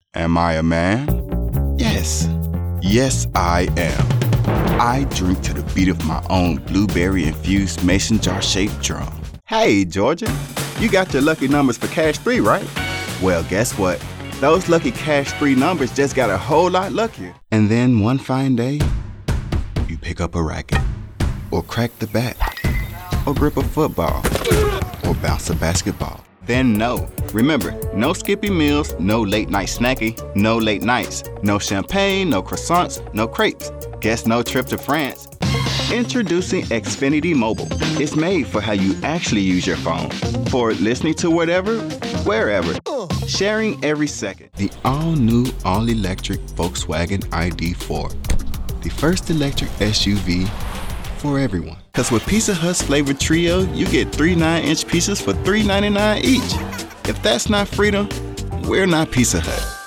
Am I a man? Yes. Yes, I am. I drink to the beat of my own blueberry-infused mason jar-shaped drum. Hey, Georgia, you got your lucky numbers for Cash 3, right? Well, guess what? Those lucky Cash 3 numbers just got a whole lot luckier. And then one fine day, you pick up a racket, or crack the bat, or grip a football, or bounce a basketball. Then remember, no skippy meals, no late night snacky, no late nights, no champagne, no croissants, no crepes. Guess no trip to France. Introducing Xfinity Mobile. It's made for how you actually use your phone. For listening to whatever, wherever. Sharing every second. The all-new, all-electric Volkswagen ID4. The first electric SUV for everyone. Because with Pizza Hut's flavored trio, you get 3 9-inch pieces for $3.99 each. If that's not freedom, we're not Pizza Hut.